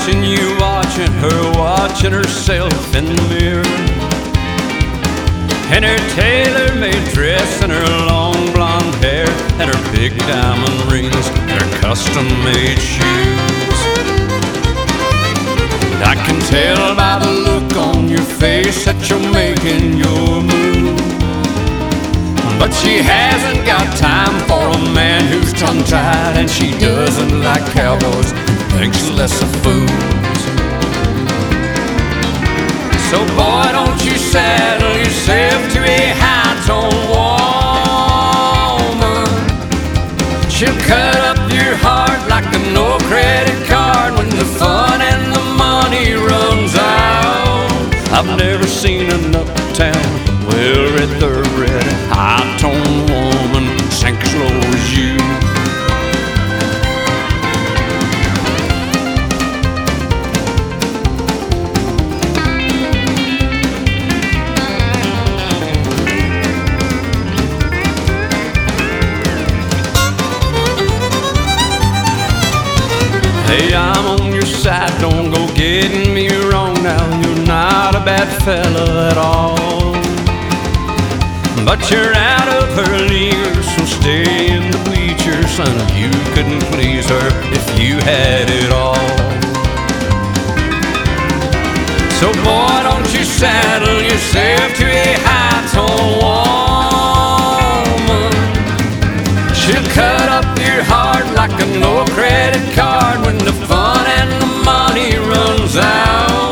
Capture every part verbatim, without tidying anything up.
watching you, watching her, watching herself in the mirror. And her tailor-made dress and her long blonde hair and her big diamond rings and her custom-made shoes. I can tell by the look on your face that you're making your move. But she hasn't got time for a man who's tongue-tied, and she doesn't like cowboys, thinks less of fools. So boy, don't you saddle yourself to a high-toned woman. She'll cut up your heart like a no-credit card when the fun and the money runs out. I've never seen an uptown, well-read, thoroughbred, high-toned woman sink as low as you. Hey, I'm on your side, don't go getting me wrong now. You're not a bad fella at all, but you're out of her league, so stay in the bleachers, son. You couldn't please her if you had it all. So boy, don't you saddle yourself to a high-toned woman. She'll cut up your heart like a no-credit card when the fun and the money runs out.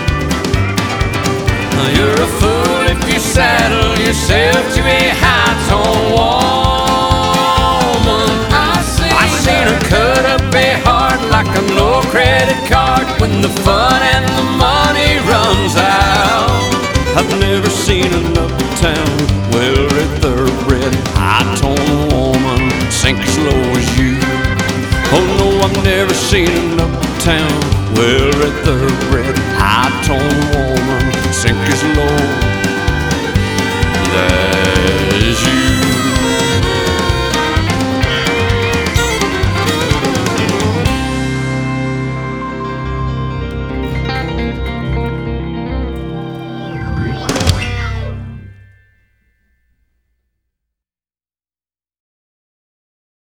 You're a fool if you saddle yourself to a high-toned woman. I seen, I seen her cut up a heart like a no-credit card when the fun and the money runs out. I've never seen an uptown, well-read, thoroughbred, high-toned woman sink as low as you. Oh no, I've never seen an uptown, well-read, thoroughbred, high-toned woman sink as low as you.